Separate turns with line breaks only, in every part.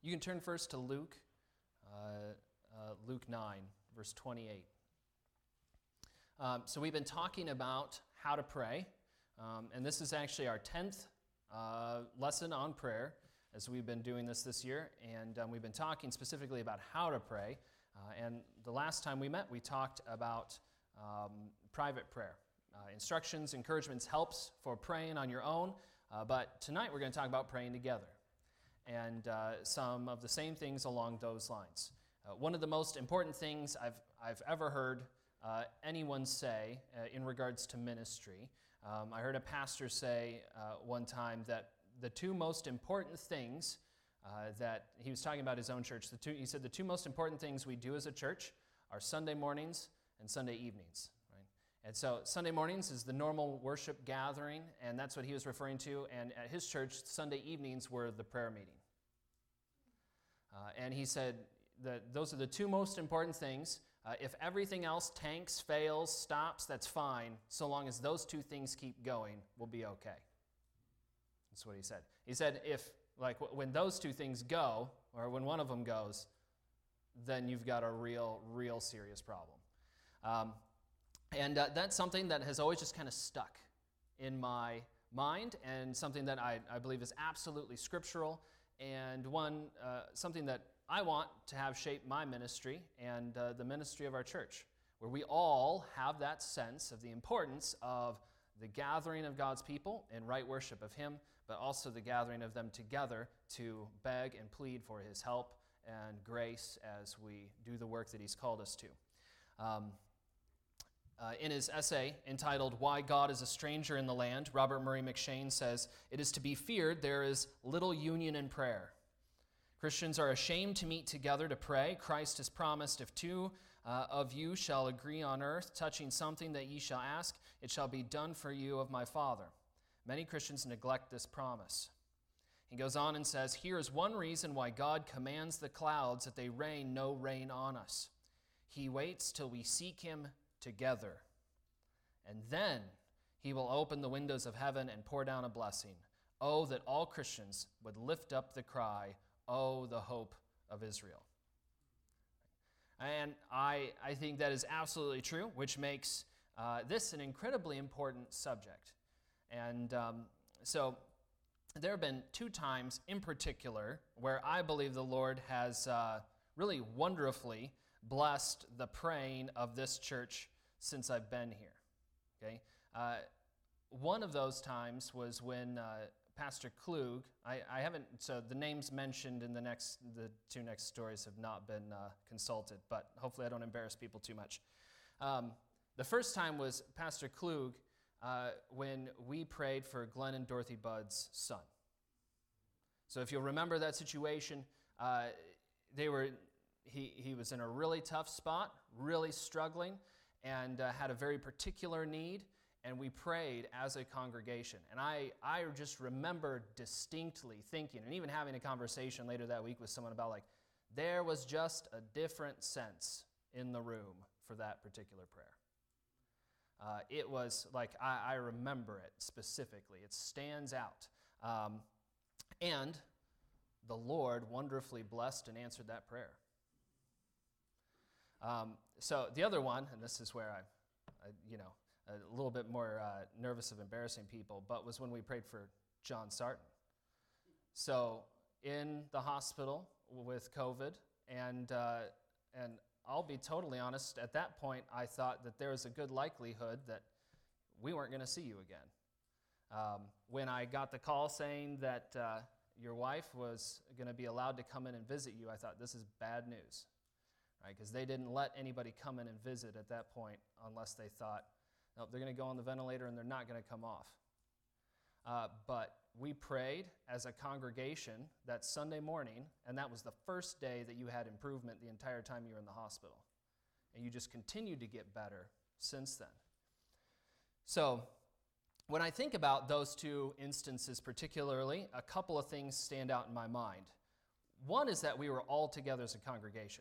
You can turn first to Luke, Luke 9, verse 28. So we've been talking about how to pray, and this is actually our 10th lesson on prayer as we've been doing this year, and we've been talking specifically about how to pray, and the last time we met, we talked about private prayer. Instructions, encouragements, helps for praying on your own, but tonight we're going to talk about praying together, and some of the same things along those lines. One of the most important things I've ever heard anyone say in regards to ministry, I heard a pastor say one time that the two most important things that he was talking about his own church, he said the two most important things we do as a church are Sunday mornings and Sunday evenings. And so Sunday mornings is the normal worship gathering, and that's what he was referring to. And at his church, Sunday evenings were the prayer meeting. And he said that those are the two most important things. If everything else tanks, fails, stops, that's fine. So long as those two things keep going, we'll be okay. That's what he said. He said when those two things go, or when one of them goes, then you've got a real serious problem. And that's something that has always just kind of stuck in my mind, and something that I believe is absolutely scriptural, and something that I want to have shape my ministry and the ministry of our church, where we all have that sense of the importance of the gathering of God's people in right worship of Him, but also the gathering of them together to beg and plead for His help and grace as we do the work that He's called us to. In his essay entitled Why God is a Stranger in the Land, Robert Murray McCheyne says, "It is to be feared there is little union in prayer. Christians are ashamed to meet together to pray. Christ has promised, if two of you shall agree on earth, touching something that ye shall ask, it shall be done for you of my Father." Many Christians neglect this promise. He goes on and says, "Here is one reason why God commands the clouds that they rain no rain on us. He waits till we seek Him together, and then He will open the windows of heaven and pour down a blessing. Oh, that all Christians would lift up the cry, oh, the hope of Israel." And I think that is absolutely true, which makes this an incredibly important subject. And so there have been two times in particular where I believe the Lord has really wonderfully blessed the praying of this church since I've been here. Okay, one of those times was when Pastor Klug, I haven't, so the names mentioned in the two next stories have not been consulted, but hopefully I don't embarrass people too much. The first time was Pastor Klug when we prayed for Glenn and Dorothy Budd's son. So if you'll remember that situation, he was in a really tough spot, really struggling, and had a very particular need, and we prayed as a congregation. And I just remember distinctly thinking, and even having a conversation later that week with someone about there was just a different sense in the room for that particular prayer. It was I remember it specifically. It stands out. And the Lord wonderfully blessed and answered that prayer. So the other one, and this is where I a little bit more nervous of embarrassing people, but was when we prayed for John Sarton. So in the hospital with COVID, and I'll be totally honest, at that point I thought that there was a good likelihood that we weren't going to see you again. When I got the call saying that your wife was going to be allowed to come in and visit you, I thought, this is bad news. Right, because they didn't let anybody come in and visit at that point unless they thought, nope, they're going to go on the ventilator and they're not going to come off. But we prayed as a congregation that Sunday morning, and that was the first day that you had improvement the entire time you were in the hospital. And you just continued to get better since then. So when I think about those two instances particularly, a couple of things stand out in my mind. One is that we were all together as a congregation.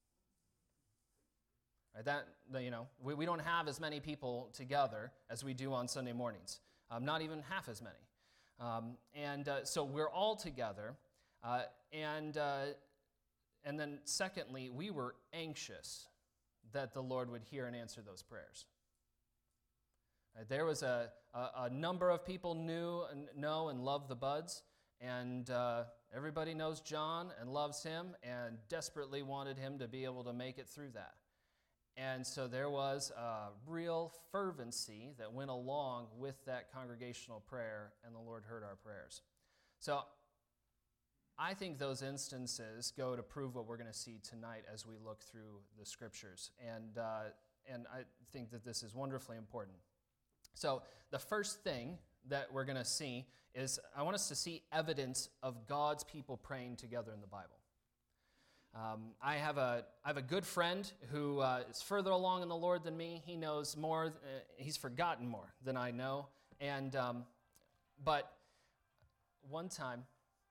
Right, we don't have as many people together as we do on Sunday mornings, not even half as many. So we're all together. And then secondly, we were anxious that the Lord would hear and answer those prayers. There was a number of people know and love the Budds, and everybody knows John and loves him and desperately wanted him to be able to make it through that. And so there was a real fervency that went along with that congregational prayer, and the Lord heard our prayers. So I think those instances go to prove what we're going to see tonight as we look through the Scriptures. And I think that this is wonderfully important. So the first thing that we're going to see is I want us to see evidence of God's people praying together in the Bible. I have a good friend who is further along in the Lord than me. He knows more. He's forgotten more than I know. And but one time,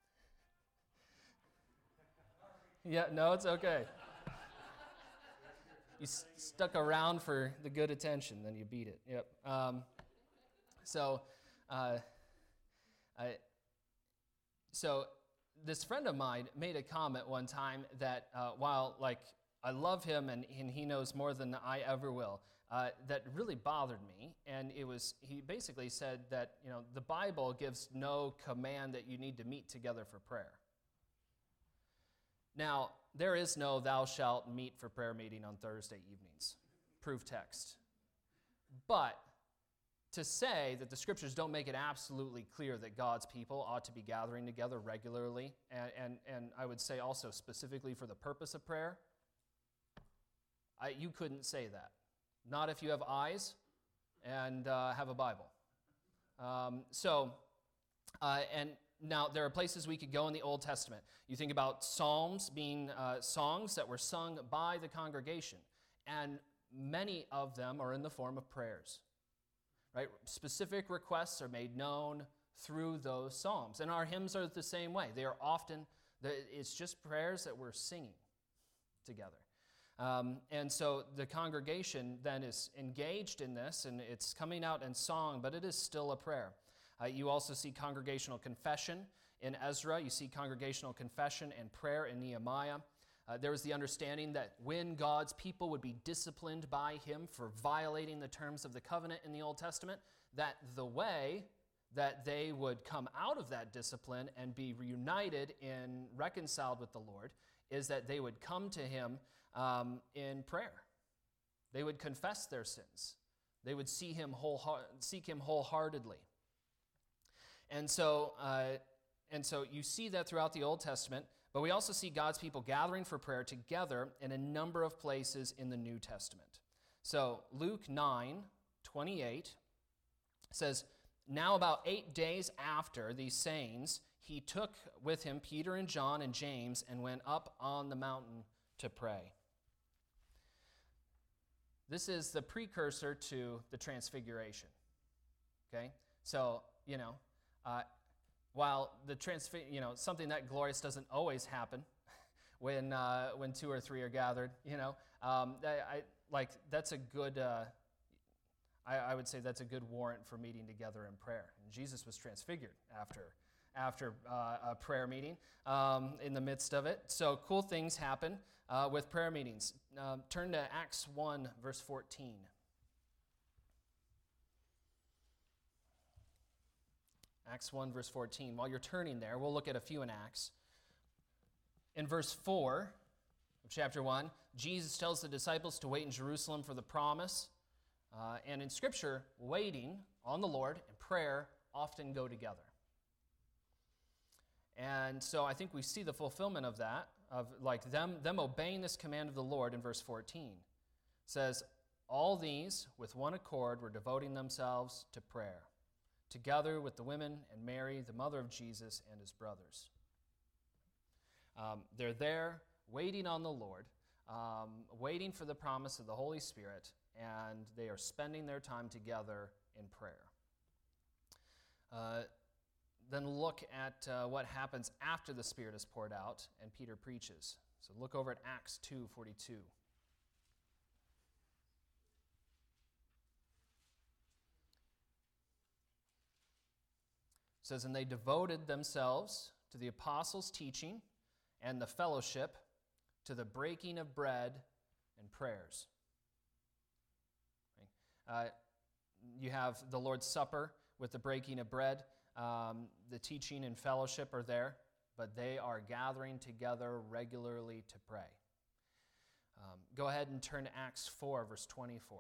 yeah, no, it's okay. You stuck around for the good attention, then you beat it. Yep. So this friend of mine made a comment one time that while I love him and he knows more than I ever will, that really bothered me. And he basically said that the Bible gives no command that you need to meet together for prayer. Now, there is no thou shalt meet for prayer meeting on Thursday evenings. Proof text. But to say that the Scriptures don't make it absolutely clear that God's people ought to be gathering together regularly, and I would say also specifically for the purpose of prayer, you couldn't say that. Not if you have eyes and have a Bible. And now, there are places we could go in the Old Testament. You think about Psalms being songs that were sung by the congregation, and many of them are in the form of prayers. Right? Specific requests are made known through those psalms, and our hymns are the same way. They are often, it's just prayers that we're singing together. And so the congregation then is engaged in this, and it's coming out in song, but it is still a prayer. You also see congregational confession in Ezra. You see congregational confession and prayer in Nehemiah. There was the understanding that when God's people would be disciplined by him for violating the terms of the covenant in the Old Testament, that the way that they would come out of that discipline and be reunited and reconciled with the Lord is that they would come to him in prayer. They would confess their sins. They would seek him wholeheartedly. And so you see that throughout the Old Testament, but we also see God's people gathering for prayer together in a number of places in the New Testament. So Luke 9:28 says, "Now about 8 days after these sayings, he took with him Peter and John and James and went up on the mountain to pray." This is the precursor to the Transfiguration. Okay? So, while the something that glorious doesn't always happen when 2 or 3 are gathered, that's a good. I would say that's a good warrant for meeting together in prayer. And Jesus was transfigured after a prayer meeting in the midst of it. So cool things happen with prayer meetings. Turn to Acts 1, verse 14. Acts 1, verse 14. While you're turning there, we'll look at a few in Acts. In verse 4 of chapter 1, Jesus tells the disciples to wait in Jerusalem for the promise. And in Scripture, waiting on the Lord and prayer often go together. And so I think we see the fulfillment of that, of them obeying this command of the Lord in verse 14. It says, "All these, with one accord, were devoting themselves to prayer, together with the women and Mary, the mother of Jesus, and his brothers." They're there waiting on the Lord, waiting for the promise of the Holy Spirit, and they are spending their time together in prayer. Then look at what happens after the Spirit is poured out and Peter preaches. So look over at Acts 2:42. It says, "And they devoted themselves to the apostles' teaching and the fellowship, to the breaking of bread and prayers. You have the Lord's Supper with the breaking of bread. The teaching and fellowship are there, but they are gathering together regularly to pray. Go ahead and turn to Acts 4, verse 24.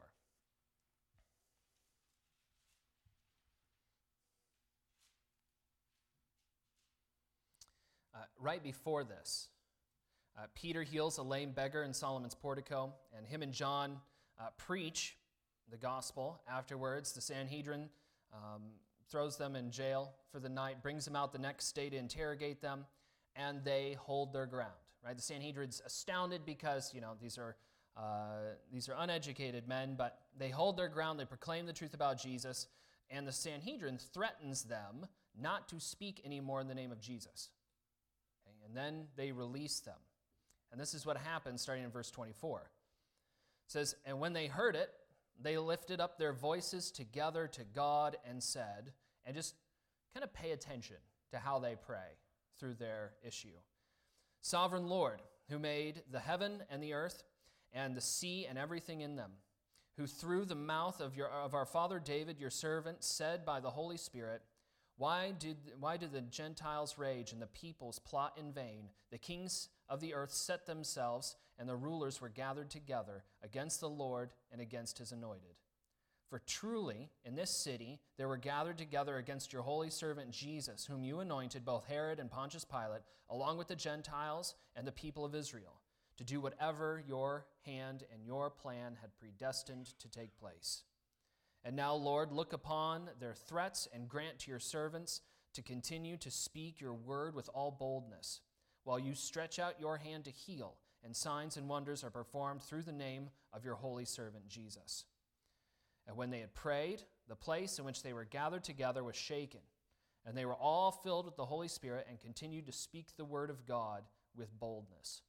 Right before this, Peter heals a lame beggar in Solomon's portico, and him and John preach the gospel. Afterwards, the Sanhedrin throws them in jail for the night, brings them out the next day to interrogate them, and they hold their ground. Right? The Sanhedrin's astounded because, these are uneducated men, but they hold their ground. They proclaim the truth about Jesus, and the Sanhedrin threatens them not to speak anymore in the name of Jesus. Okay? And then they release them. And this is what happens starting in verse 24. It says, "And when they heard it, they lifted up their voices together to God and said," and just kind of pay attention to how they pray through their issue. "Sovereign Lord, who made the heaven and the earth and the sea and everything in them, who through the mouth of our father David, your servant, said by the Holy Spirit, why do the Gentiles rage and the peoples plot in vain? The kings of the earth set themselves, and the rulers were gathered together against the Lord and against his anointed. For truly in this city there were gathered together against your holy servant Jesus, whom you anointed, both Herod and Pontius Pilate, along with the Gentiles and the people of Israel, to do whatever your hand and your plan had predestined to take place. And now, Lord, look upon their threats and grant to your servants to continue to speak your word with all boldness, while you stretch out your hand to heal, and signs and wonders are performed through the name of your holy servant Jesus." And when they had prayed, the place in which they were gathered together was shaken, and they were all filled with the Holy Spirit and continued to speak the word of God with boldness.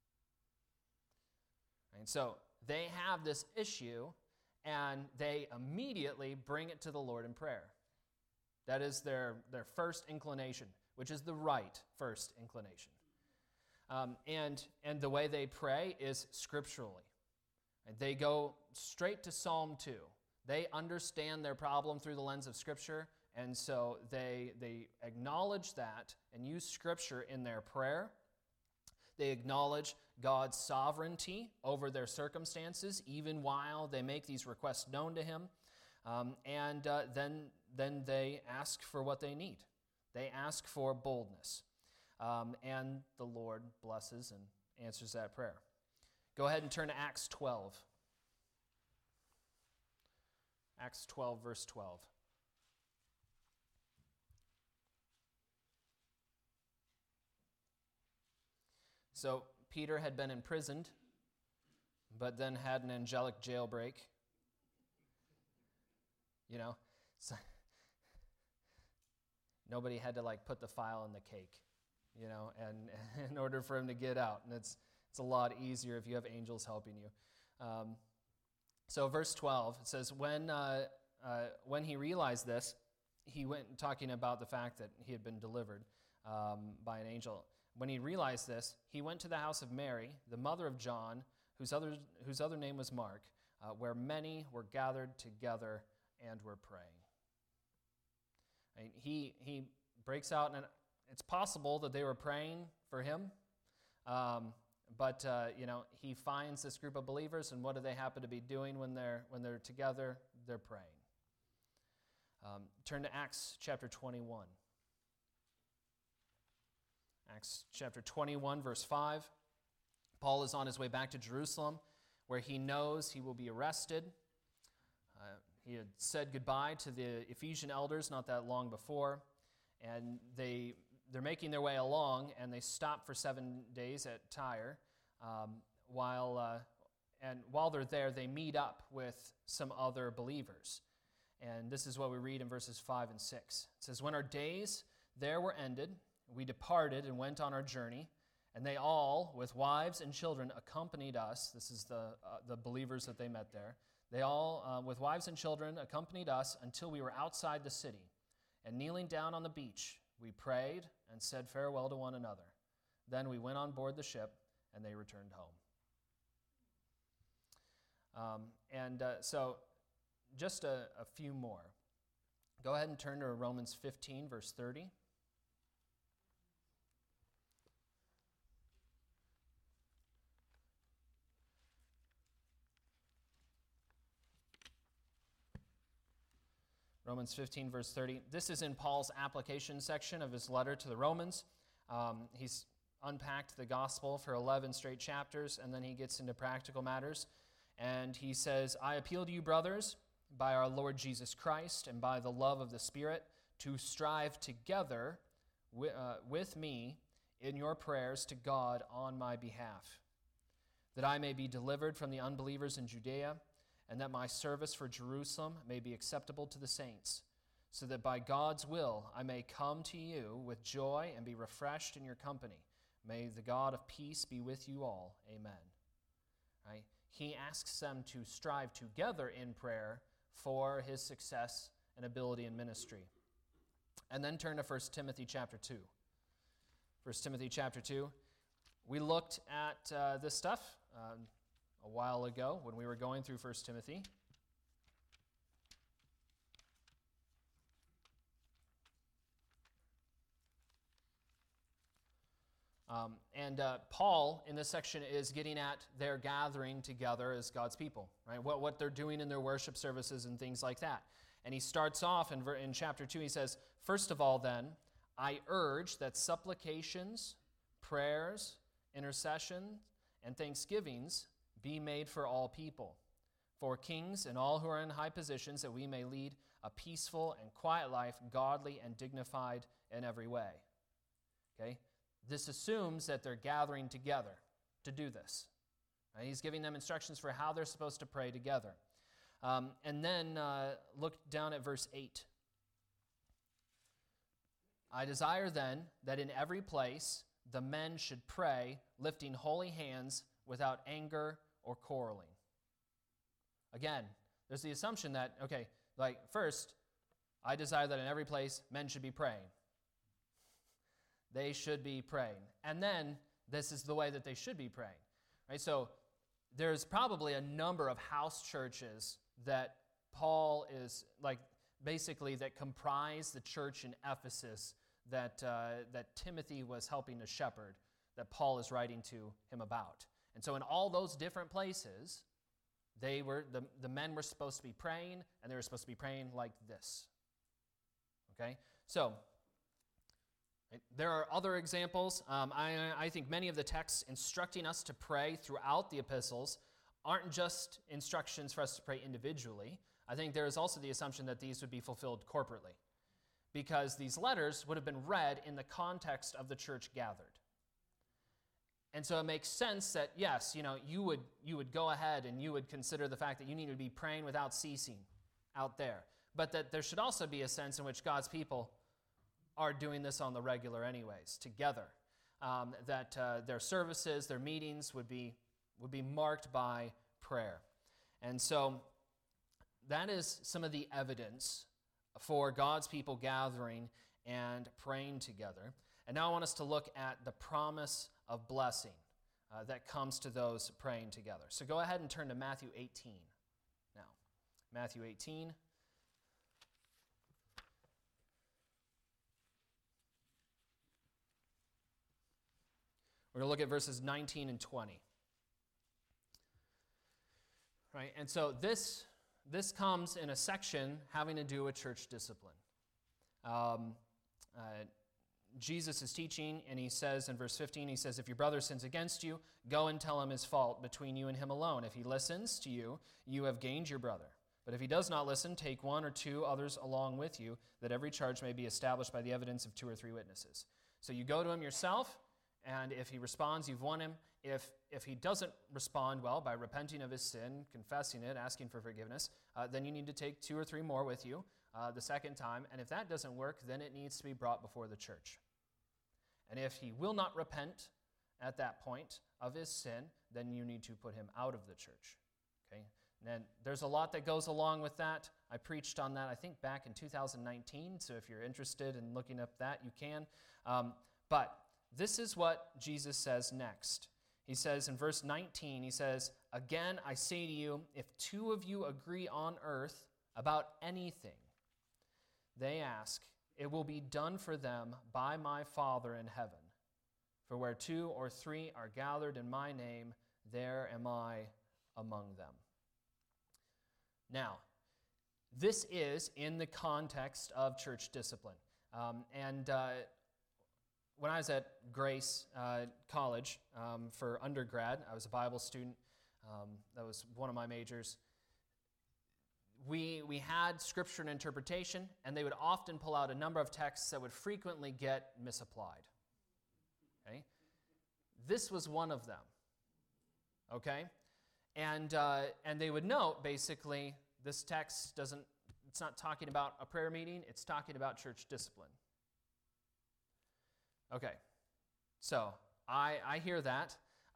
And so they have this issue, and they immediately bring it to the Lord in prayer. That is their first inclination, which is the right first inclination. And the way they pray is scripturally. And they go straight to Psalm 2. They understand their problem through the lens of Scripture, and so they acknowledge that and use Scripture in their prayer. They acknowledge God's sovereignty over their circumstances, even while they make these requests known to Him. And then they ask for what they need. They ask for boldness. And the Lord blesses and answers that prayer. Go ahead and turn to Acts 12. Acts 12, verse 12. So Peter had been imprisoned, but then had an angelic jailbreak. So nobody had to put the file in the cake, and in order for him to get out. And it's a lot easier if you have angels helping you. So verse 12, it says, when he realized this, he went talking about the fact that he had been delivered by an angel. When he realized this, he went to the house of Mary, the mother of John, whose other name was Mark, where many were gathered together and were praying. And he breaks out, and it's possible that they were praying for him, but he finds this group of believers, and what do they happen to be doing when they're together? They're praying. Turn to Acts chapter 21. Acts chapter 21, verse 5. Paul is on his way back to Jerusalem, where he knows he will be arrested. He had said goodbye to the Ephesian elders not that long before, and they're making their way along, and they stop for 7 days at Tyre. While they're there, they meet up with some other believers. And this is what we read in verses 5 and 6. It says, "When our days there were ended, we departed and went on our journey, and they all, with wives and children, accompanied us." This is the believers that they met there. "They all, with wives and children, accompanied us until we were outside the city. And kneeling down on the beach, We prayed and said farewell to one another. Then we went on board the ship, and they returned home. So just a few more. Go ahead and turn to Romans 15, verse 30. Romans 15, verse 30. This is in Paul's application section of his letter to the Romans. He's unpacked the gospel for 11 straight chapters, and then he gets into practical matters. And he says, I appeal to you, brothers, by our Lord Jesus Christ and by the love of the Spirit, to strive together with me in your prayers to God on my behalf, that I may be delivered from the unbelievers in Judea, and that my service for Jerusalem may be acceptable to the saints, so that by God's will I may come to you with joy and be refreshed in your company. May the God of peace be with you all. Amen. Right? He asks them to strive together in prayer for his success and ability in ministry. And then turn to 1 Timothy chapter 2. 1 Timothy chapter 2. We looked at this stuff a while ago when we were going through 1 Timothy. Paul, in this section, is getting at their gathering together as God's people, right? What they're doing in their worship services and things like that. And he starts off in chapter 2, he says, First of all, then, I urge that supplications, prayers, intercessions, and thanksgivings be made for all people, for kings and all who are in high positions, that we may lead a peaceful and quiet life, godly and dignified in every way. Okay? This assumes that they're gathering together to do this. Right? He's giving them instructions for how they're supposed to pray together. And then look down at verse 8. I desire then that in every place the men should pray, lifting holy hands without anger or quarreling. Again, there's the assumption that, first, I desire that in every place men should be praying. They should be praying. And then this is the way that they should be praying. Right? So there's probably a number of house churches that Paul is that comprise the church in Ephesus that Timothy was helping to shepherd, that Paul is writing to him about. And so in all those different places, the men were supposed to be praying, and they were supposed to be praying like this. Okay? So there are other examples. I think many of the texts instructing us to pray throughout the epistles aren't just instructions for us to pray individually. I think there is also the assumption that these would be fulfilled corporately, because these letters would have been read in the context of the church gathered. And so it makes sense that, yes, you would go ahead and you would consider the fact that you need to be praying without ceasing out there. But that there should also be a sense in which God's people are doing this on the regular anyways, together. That their services, their meetings would be marked by prayer. And so that is some of the evidence for God's people gathering and praying together. And now I want us to look at the promise of blessing that comes to those praying together. So go ahead and turn to Matthew 18 now. Matthew 18. We're going to look at verses 19 and 20. Right? And so this comes in a section having to do with church discipline. Jesus is teaching, and he says in verse 15, he says, if your brother sins against you, go and tell him his fault between you and him alone. If he listens to you, you have gained your brother. But if he does not listen, take one or two others along with you, that every charge may be established by the evidence of 2 or 3 witnesses. So you go to him yourself, and if he responds, you've won him. If he doesn't respond well by repenting of his sin, confessing it, asking for forgiveness, then you need to take 2 or 3 more with you the second time. And if that doesn't work, then it needs to be brought before the church. And if he will not repent at that point of his sin, then you need to put him out of the church. Okay? And there's a lot that goes along with that. I preached on that, I think, back in 2019. So if you're interested in looking up that, you can. But this is what Jesus says next. He says in verse 19, he says, "Again, I say to you, if two of you agree on earth about anything they ask, it will be done for them by my Father in heaven. For where two or three are gathered in my name, there am I among them." Now, this is in the context of church discipline. When I was at Grace College for undergrad, I was a Bible student. That was one of my majors. We had scripture and interpretation, and they would often pull out a number of texts that would frequently get misapplied. Okay? This was one of them. Okay? And they would note, basically, this text it's not talking about a prayer meeting, it's talking about church discipline. Okay, so I hear that.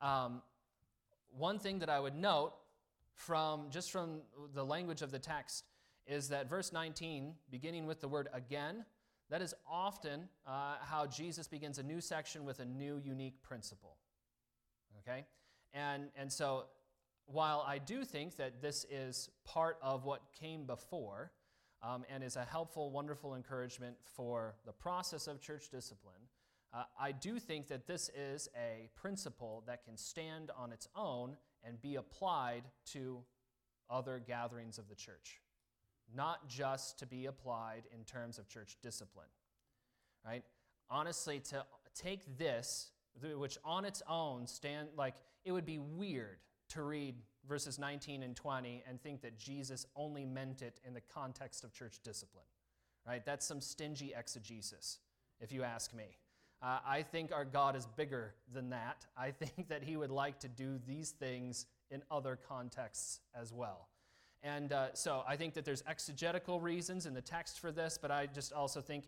One thing that I would note from the language of the text is that verse 19, beginning with the word again, that is often how Jesus begins a new section with a new unique principle. Okay? And so while I do think that this is part of what came before and is a helpful, wonderful encouragement for the process of church discipline, I do think that this is a principle that can stand on its own and be applied to other gatherings of the church, not just to be applied in terms of church discipline, right? Honestly, to take this, which on its own it would be weird to read verses 19 and 20 and think that Jesus only meant it in the context of church discipline, right? That's some stingy exegesis, if you ask me. I think our God is bigger than that. I think that he would like to do these things in other contexts as well. And so I think that there's exegetical reasons in the text for this, but I just also think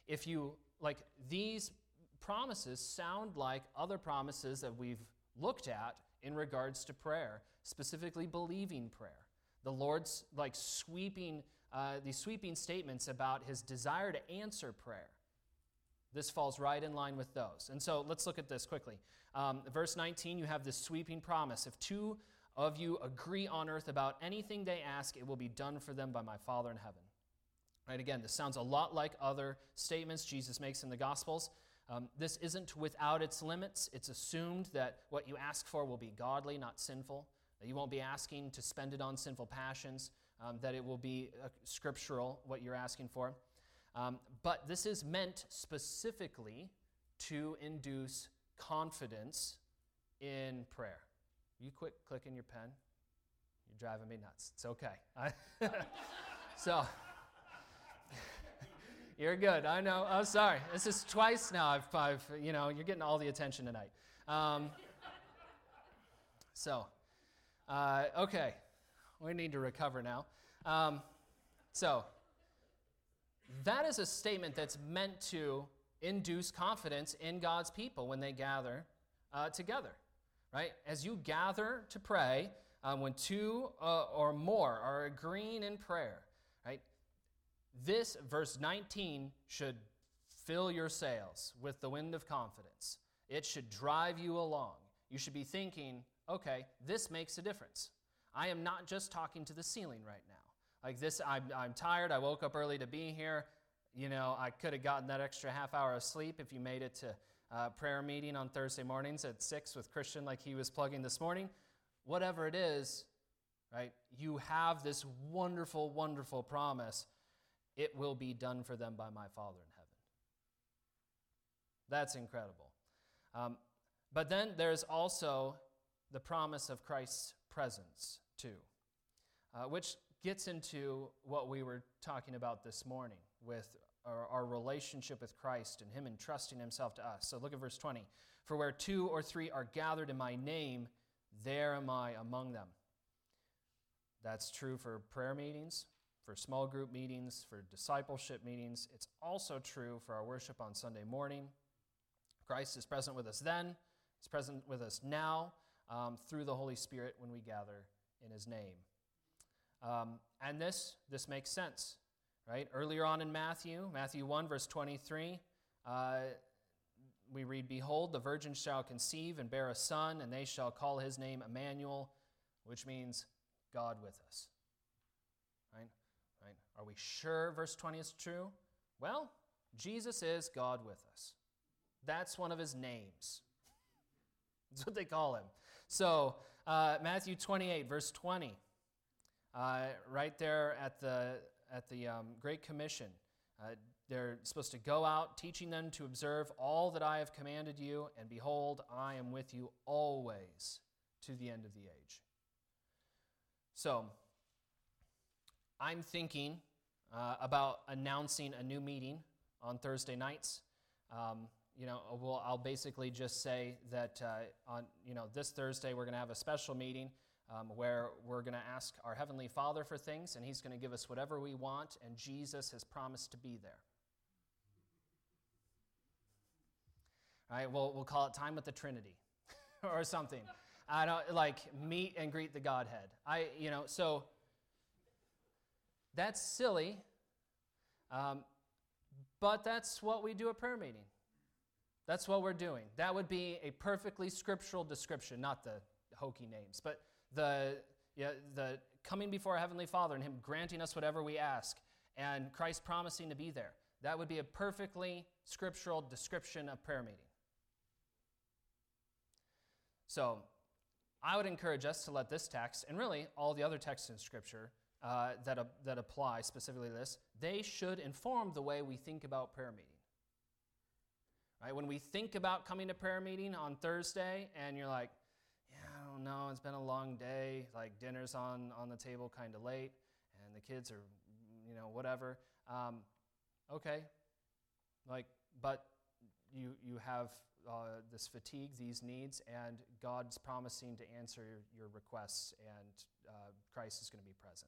these promises sound like other promises that we've looked at in regards to prayer, specifically believing prayer. The Lord's these sweeping statements about his desire to answer prayer. This falls right in line with those. And so let's look at this quickly. Verse 19, you have this sweeping promise. If two of you agree on earth about anything they ask, it will be done for them by my Father in heaven. Right, again, this sounds a lot like other statements Jesus makes in the Gospels. This isn't without its limits. It's assumed that what you ask for will be godly, not sinful, that you won't be asking to spend it on sinful passions, that it will be scriptural, what you're asking for. But this is meant specifically to induce confidence in prayer. You quit clicking your pen? You're driving me nuts. It's okay. So, you're good. I know. Oh, sorry. This is twice now. You're getting all the attention tonight. Okay. We need to recover now. That is a statement that's meant to induce confidence in God's people when they gather together, right? As you gather to pray, when two or more are agreeing in prayer, right? This, verse 19, should fill your sails with the wind of confidence. It should drive you along. You should be thinking, okay, this makes a difference. I am not just talking to the ceiling right now. Like this, I'm tired. I woke up early to be here. I could have gotten that extra half hour of sleep if you made it to prayer meeting on Thursday mornings at 6 with Christian like he was plugging this morning. Whatever it is, right, you have this wonderful, wonderful promise. It will be done for them by my Father in heaven. That's incredible. But then there's also the promise of Christ's presence too, which gets into what we were talking about this morning with our relationship with Christ and him entrusting himself to us. So look at verse 20. For where two or three are gathered in my name, there am I among them. That's true for prayer meetings, for small group meetings, for discipleship meetings. It's also true for our worship on Sunday morning. Christ is present with us then. He's present with us now through the Holy Spirit when we gather in his name. And this makes sense, right? Earlier on in Matthew 1, verse 23, we read, "Behold, the virgin shall conceive and bear a son, and they shall call his name Emmanuel," which means God with us. Right? Are we sure verse 20 is true? Well, Jesus is God with us. That's one of his names. That's what they call him. So, Matthew 28, verse 20, right there at the Great Commission, they're supposed to go out, teaching them to observe all that I have commanded you, and behold, I am with you always to the end of the age. So, I'm thinking about announcing a new meeting on Thursday nights. I'll basically just say that on this Thursday we're going to have a special meeting where we're going to ask our Heavenly Father for things, and He's going to give us whatever we want, and Jesus has promised to be there. All right, we'll call it Time with the Trinity or something. I don't like meet and greet the Godhead. So that's silly, but that's what we do at prayer meeting. That's what we're doing. That would be a perfectly scriptural description, not the hokey names, but the coming before our Heavenly Father and Him granting us whatever we ask, and Christ promising to be there. That would be a perfectly scriptural description of prayer meeting. So I would encourage us to let this text, and really all the other texts in Scripture that apply specifically to this, they should inform the way we think about prayer meeting. Right? When we think about coming to prayer meeting on Thursday, and you're like, yeah, I don't know, it's been a long day, like dinner's on the table kind of late, and the kids are, whatever. Okay, but you have this fatigue, these needs, and God's promising to answer your requests, and Christ is going to be present.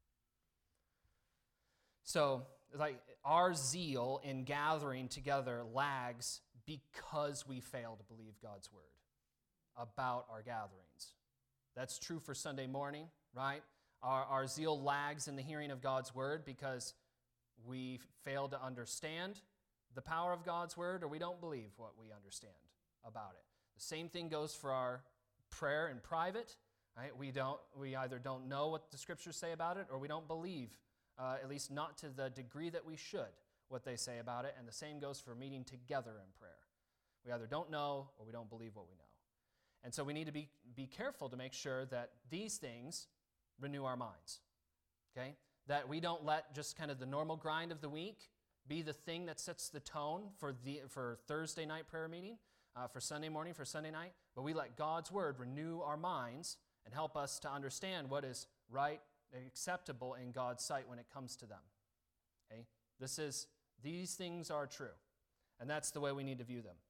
So, our zeal in gathering together lags because we fail to believe God's word about our gatherings. That's true for Sunday morning, right? Our zeal lags in the hearing of God's word because we fail to understand the power of God's word, or we don't believe what we understand about it. The same thing goes for our prayer in private, right? We either don't know what the scriptures say about it, or we don't believe, at least not to the degree that we should, what they say about it. And the same goes for meeting together in prayer. We either don't know or we don't believe what we know. And so we need to be careful to make sure that these things renew our minds, okay? That we don't let just kind of the normal grind of the week be the thing that sets the tone for Thursday night prayer meeting, for Sunday morning, for Sunday night, but we let God's word renew our minds and help us to understand what is right and acceptable in God's sight when it comes to them. Okay? These things are true, and that's the way we need to view them.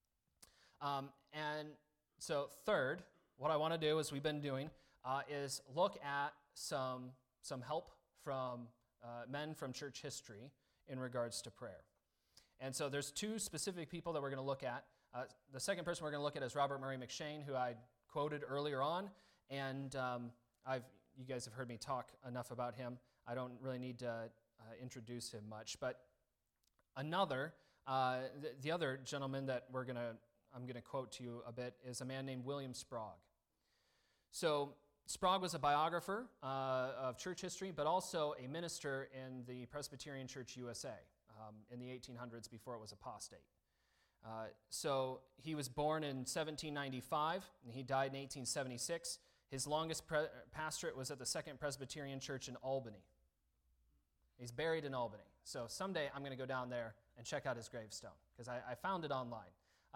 And so third, what I want to do, as we've been doing, is look at some help from men from church history in regards to prayer. And so there's two specific people that we're going to look at. The second person we're going to look at is Robert Murray M'Cheyne, who I quoted earlier on, and you guys have heard me talk enough about him. I don't really need to introduce him much. But the other gentleman that I'm going to quote to you a bit is a man named William Sprague. So Sprague was a biographer of church history, but also a minister in the Presbyterian Church USA in the 1800s before it was apostate. So he was born in 1795, and he died in 1876. His longest pastorate was at the Second Presbyterian Church in Albany. He's buried in Albany. So someday I'm going to go down there and check out his gravestone, because I found it online.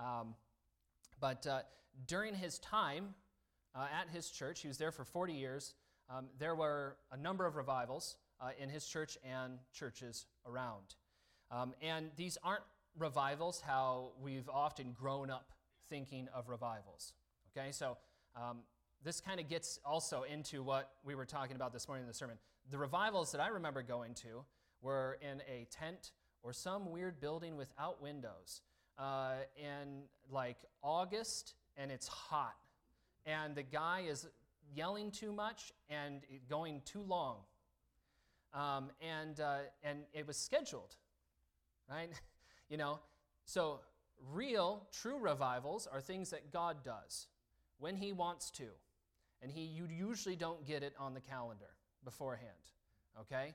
But during his time at his church, he was there for 40 years, there were a number of revivals in his church and churches around. And these aren't revivals how we've often grown up thinking of revivals. Okay, so this kind of gets also into what we were talking about this morning in the sermon. The revivals that I remember going to were in a tent or some weird building without windows in like August, and it's hot. And the guy is yelling too much and going too long. And it was scheduled, right? So real, true revivals are things that God does when he wants to. And you usually don't get it on the calendar beforehand, okay?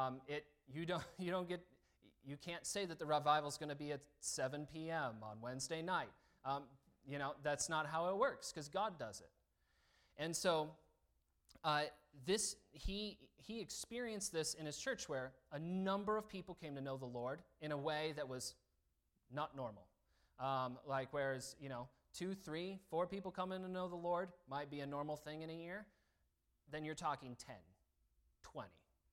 You can't say that the revival is going to be at 7 p.m. on Wednesday night. That's not how it works, because God does it. And so he experienced this in his church, where a number of people came to know the Lord in a way that was not normal. Whereas 2, 3, 4 people coming to know the Lord might be a normal thing in a year, then you're talking 10, 20,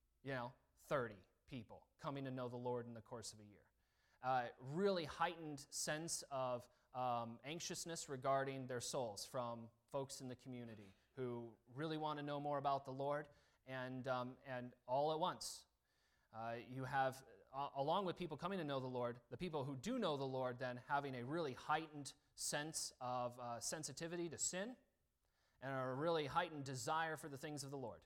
30 people coming to know the Lord in the course of a year. Really heightened sense of anxiousness regarding their souls from folks in the community who really want to know more about the Lord, and all at once. You have, along with people coming to know the Lord, the people who do know the Lord then having a really heightened sense of sensitivity to sin and a really heightened desire for the things of the Lord.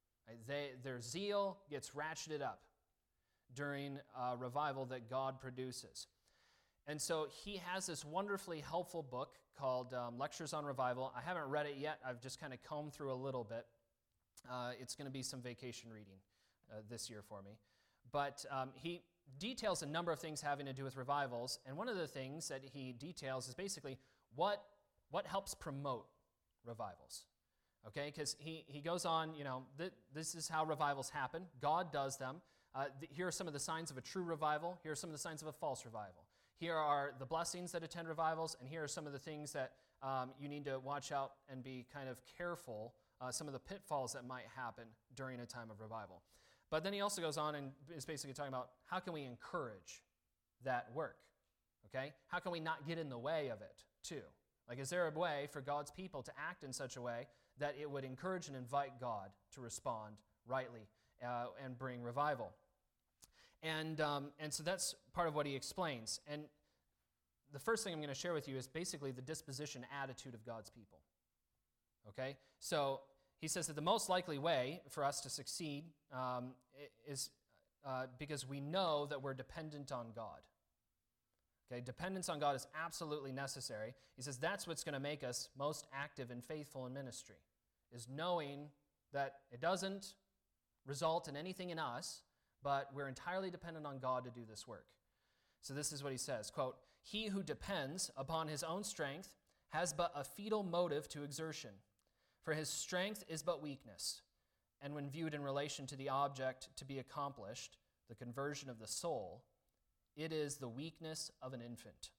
Their zeal gets ratcheted up during revival that God produces. And so he has this wonderfully helpful book called Lectures on Revival. I haven't read it yet. I've just kind of combed through a little bit. It's going to be some vacation reading this year for me. But he details a number of things having to do with revivals. And one of the things that he details is basically what helps promote revivals. Okay, because he goes on, this is how revivals happen. God does them. Here are some of the signs of a true revival. Here are some of the signs of a false revival. Here are the blessings that attend revivals, and here are some of the things that you need to watch out and be kind of careful, some of the pitfalls that might happen during a time of revival. But then he also goes on and is basically talking about how can we encourage that work, okay? How can we not get in the way of it, too? Is there a way for God's people to act in such a way that it would encourage and invite God to respond rightly and bring revival? And so that's part of what he explains. And the first thing I'm going to share with you is basically the disposition attitude of God's people. Okay? So he says that the most likely way for us to succeed is because we know that we're dependent on God. Okay? Dependence on God is absolutely necessary. He says that's what's going to make us most active and faithful in ministry, is knowing that it doesn't result in anything in us, but we're entirely dependent on God to do this work. So this is what he says, quote, "He who depends upon his own strength has but a feeble motive to exertion, for his strength is but weakness, and when viewed in relation to the object to be accomplished, the conversion of the soul, it is the weakness of an infant.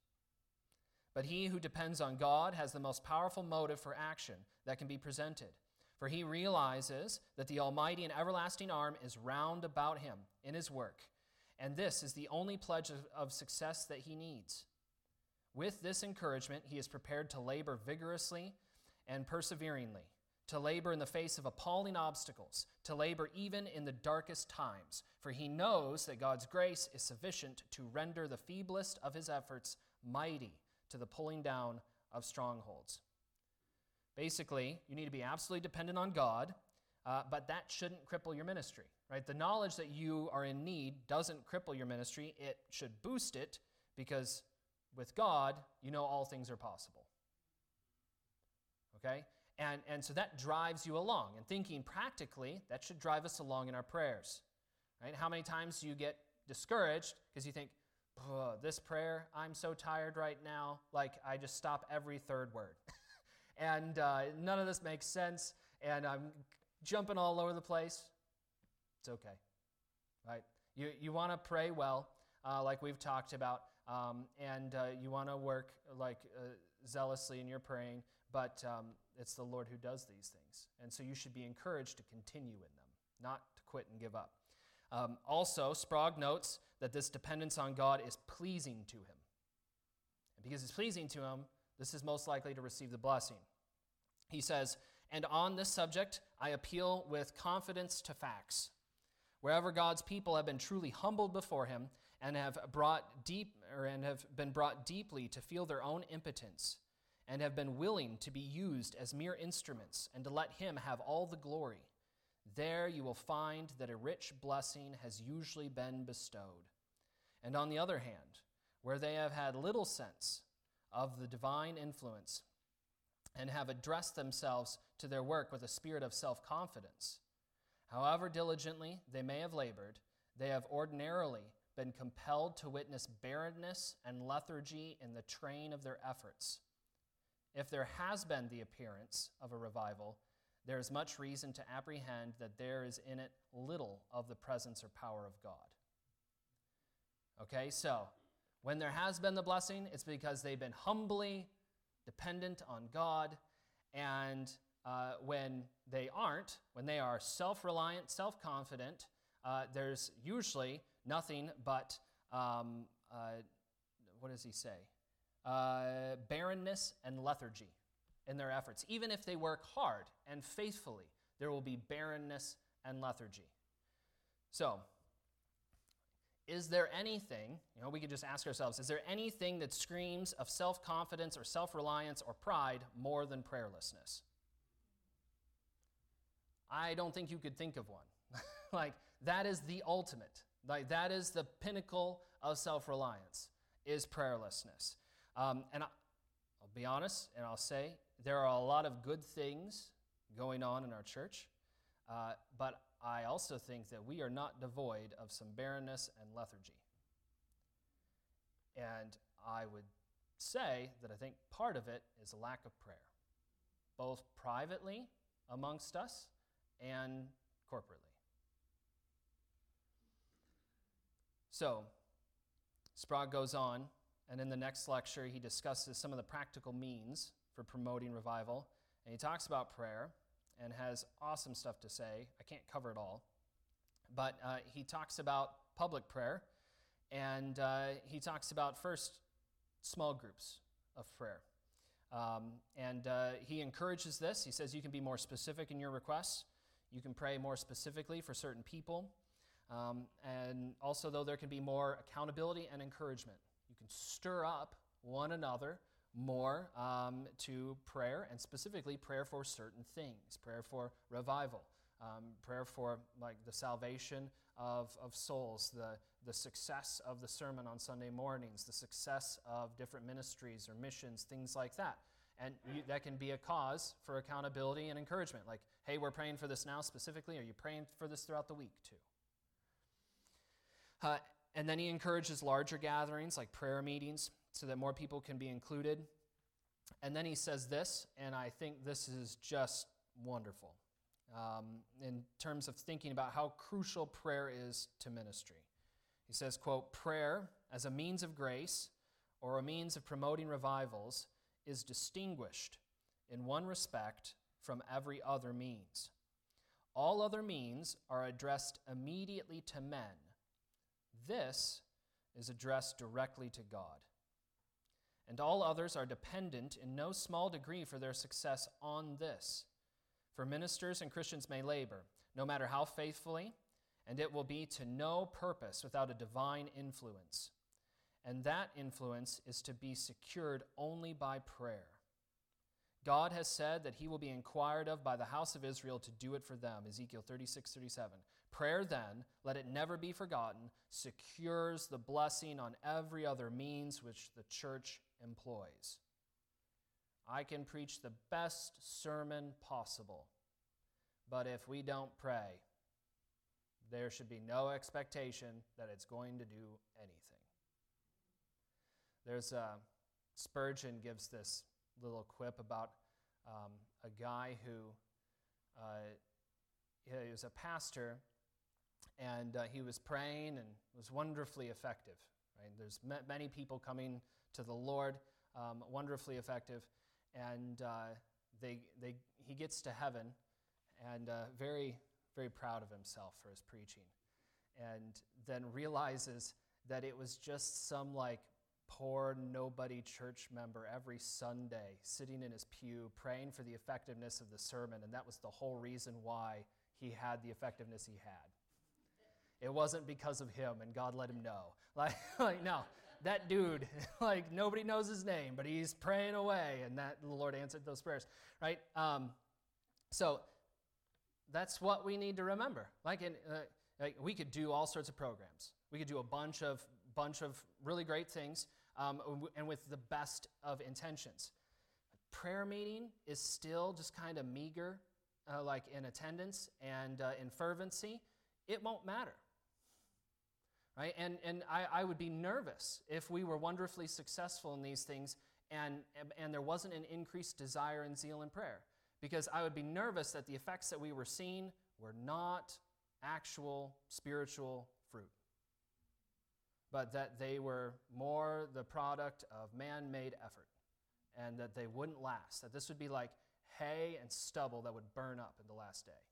But he who depends on God has the most powerful motive for action that can be presented, for he realizes that the almighty and everlasting arm is round about him in his work, and this is the only pledge of success that he needs. With this encouragement, he is prepared to labor vigorously and perseveringly, to labor in the face of appalling obstacles, to labor even in the darkest times, for he knows that God's grace is sufficient to render the feeblest of his efforts mighty to the pulling down of strongholds." Basically, you need to be absolutely dependent on God, but that shouldn't cripple your ministry, right? The knowledge that you are in need doesn't cripple your ministry. It should boost it, because with God, all things are possible. Okay? And so that drives you along. And thinking practically, that should drive us along in our prayers. Right? How many times do you get discouraged because you think, this prayer, I'm so tired right now, I just stop every third word. And none of this makes sense, and I'm jumping all over the place. It's okay, right? You want to pray well, like we've talked about, and you want to work zealously in your praying, but it's the Lord who does these things. And so you should be encouraged to continue in them, not to quit and give up. Also, Sprague notes that this dependence on God is pleasing to him. And because it's pleasing to him, this is most likely to receive the blessing. He says, "And on this subject, I appeal with confidence to facts. Wherever God's people have been truly humbled before him and have been brought deeply to feel their own impotence, and have been willing to be used as mere instruments and to let him have all the glory, there you will find that a rich blessing has usually been bestowed. And on the other hand, where they have had little sense of the divine influence and have addressed themselves to their work with a spirit of self-confidence, however diligently they may have labored, they have ordinarily been compelled to witness barrenness and lethargy in the train of their efforts. If there has been the appearance of a revival, there is much reason to apprehend that there is in it little of the presence or power of God. Okay, so when there has been the blessing, it's because they've been humbly dependent on God, and when they aren't, when they are self-reliant, self-confident, there's usually nothing but, what does he say? Barrenness and lethargy in their efforts. Even if they work hard and faithfully, there will be barrenness and lethargy. So, is there anything, we could just ask ourselves, is there anything that screams of self-confidence or self-reliance or pride more than prayerlessness? I don't think you could think of one. Like, that is the ultimate. Like, that is the pinnacle of self-reliance, is prayerlessness. And I'll be honest, and I'll say, there are a lot of good things going on in our church, but I also think that we are not devoid of some barrenness and lethargy. And I would say that I think part of it is a lack of prayer, both privately amongst us and corporately. So, Sprague goes on, and in the next lecture, he discusses some of the practical means for promoting revival, and he talks about prayer and has awesome stuff to say. I can't cover it all, but he talks about public prayer, and he talks about first small groups of prayer. And he encourages this. He says you can be more specific in your requests. You can pray more specifically for certain people. And also, though, there can be more accountability and encouragement. You can stir up one another more to prayer, and specifically prayer for certain things, prayer for revival, prayer for like the salvation of souls, the success of the sermon on Sunday mornings, the success of different ministries or missions, things like that. And that can be a cause for accountability and encouragement. Like, hey, we're praying for this now specifically. Are you praying for this throughout the week too? And then he encourages larger gatherings like prayer meetings so that more people can be included. And then he says this, and I think this is just wonderful in terms of thinking about how crucial prayer is to ministry. He says, quote, "Prayer as a means of grace or a means of promoting revivals is distinguished in one respect from every other means. All other means are addressed immediately to men. This is addressed directly to God. And all others are dependent in no small degree for their success on this. For ministers and Christians may labor, no matter how faithfully, and it will be to no purpose without a divine influence. And that influence is to be secured only by prayer. God has said that he will be inquired of by the house of Israel to do it for them, Ezekiel 36:37. Prayer then, let it never be forgotten, secures the blessing on every other means which the church employs. I can preach the best sermon possible, but if we don't pray, there should be no expectation that it's going to do anything. There's Spurgeon gives this little quip about a guy who he was a pastor, and he was praying and was wonderfully effective. Right? There's many people coming to the Lord, wonderfully effective, and he gets to heaven and very, very proud of himself for his preaching, and then realizes that it was just some poor nobody church member every Sunday sitting in his pew praying for the effectiveness of the sermon, and that was the whole reason why he had the effectiveness he had. It wasn't because of him, and God let him know. No, that dude, like nobody knows his name, but he's praying away, and that the Lord answered those prayers, right? So that's what we need to remember. Like we could do all sorts of programs. We could do a bunch of really great things, and with the best of intentions. Prayer meeting is still just kind of meager, like in attendance and in fervency. It won't matter. Right? And I would be nervous if we were wonderfully successful in these things and there wasn't an increased desire and zeal in prayer. Because I would be nervous that the effects that we were seeing were not actual spiritual fruit, but that they were more the product of man-made effort, and that they wouldn't last, that this would be like hay and stubble that would burn up in the last day.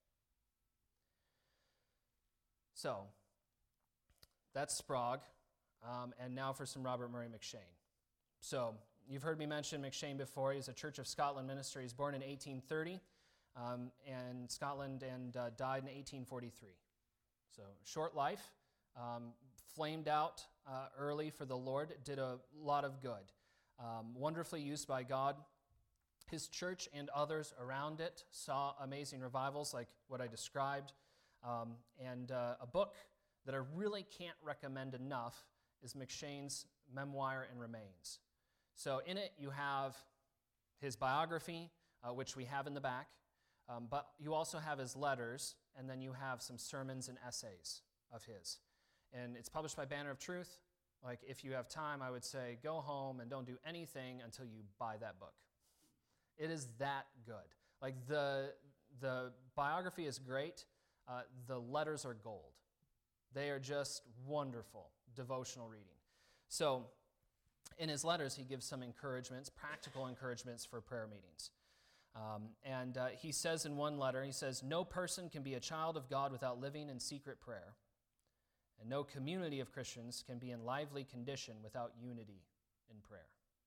So, that's Sprague, and now for some Robert Murray M'Cheyne. So, you've heard me mention M'Cheyne before. He's a Church of Scotland minister. He's born in 1830 in Scotland and died in 1843. So, short life, flamed out early for the Lord, did a lot of good. Wonderfully used by God. His church and others around it saw amazing revivals like what I described. And a book that I really can't recommend enough is M'Cheyne's Memoir and Remains. So in it you have his biography, which we have in the back, but you also have his letters, and then you have some sermons and essays of his. And it's published by Banner of Truth. Like, if you have time, I would say go home and don't do anything until you buy that book. It is that good. Like, the biography is great. The letters are gold. They are just wonderful devotional reading. So, in his letters, he gives some encouragements, practical encouragements for prayer meetings. He says in one letter, he says, "No person can be a child of God without living in secret prayer, and no community of Christians can be in lively condition without unity in prayer."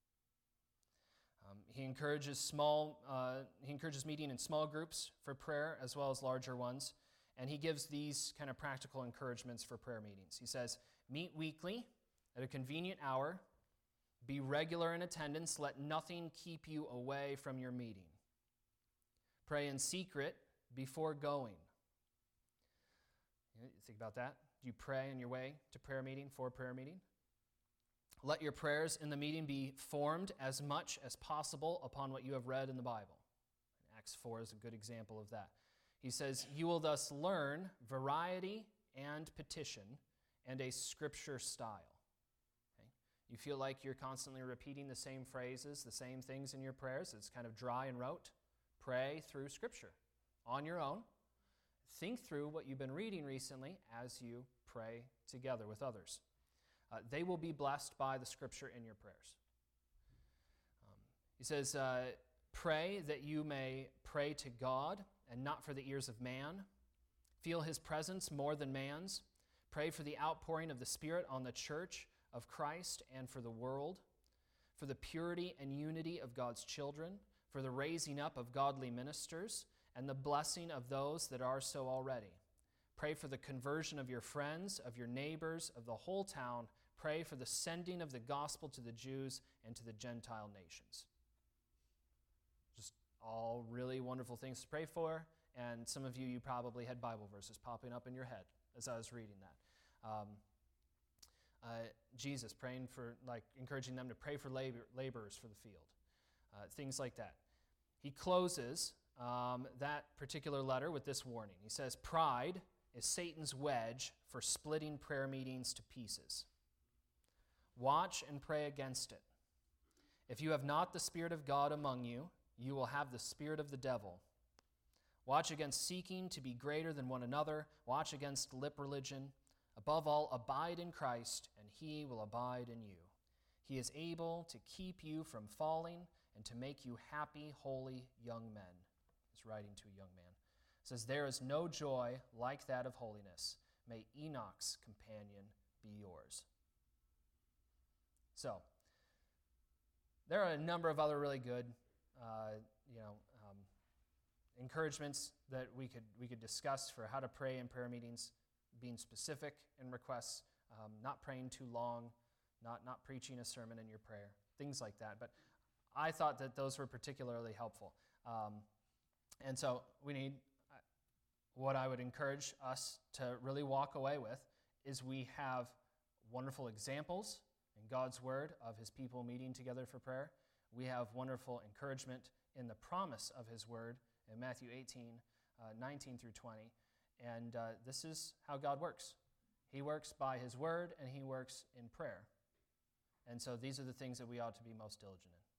He encourages meeting in small groups for prayer as well as larger ones, and he gives these kind of practical encouragements for prayer meetings. He says, "Meet weekly at a convenient hour. Be regular in attendance. Let nothing keep you away from your meeting. Pray in secret before going." You think about that. Do you pray on your way to prayer meeting, for prayer meeting? "Let your prayers in the meeting be formed as much as possible upon what you have read in the Bible." Acts 4 is a good example of that. He says, "You will thus learn variety and petition and a scripture style." You feel like you're constantly repeating the same phrases, the same things in your prayers. It's kind of dry and rote. Pray through Scripture on your own. Think through what you've been reading recently as you pray together with others. They will be blessed by the Scripture in your prayers. He says, "Pray that you may pray to God and not for the ears of man. Feel His presence more than man's. Pray for the outpouring of the Spirit on the church of Christ and for the world, for the purity and unity of God's children, for the raising up of godly ministers, and the blessing of those that are so already. Pray for the conversion of your friends, of your neighbors, of the whole town. Pray for the sending of the gospel to the Jews and to the Gentile nations." Just all really wonderful things to pray for, and some of you probably had Bible verses popping up in your head as I was reading that. Jesus praying for, encouraging them to pray for laborers for the field. Things like that. He closes that particular letter with this warning. He says, "Pride is Satan's wedge for splitting prayer meetings to pieces. Watch and pray against it. If you have not the Spirit of God among you, you will have the spirit of the devil. Watch against seeking to be greater than one another. Watch against lip religion. Above all, abide in Christ, and He will abide in you. He is able to keep you from falling and to make you happy, holy young men." He's writing to a young man. It says, "There is no joy like that of holiness. May Enoch's companion be yours." So, there are a number of other really good, encouragements that we could discuss for how to pray in prayer meetings, being specific in requests, not praying too long, not preaching a sermon in your prayer, things like that. But I thought that those were particularly helpful. And so what I would encourage us to really walk away with is we have wonderful examples in God's Word of His people meeting together for prayer. We have wonderful encouragement in the promise of His Word in Matthew 18, 19 through 20. And this is how God works. He works by His Word, and He works in prayer. And so these are the things that we ought to be most diligent in.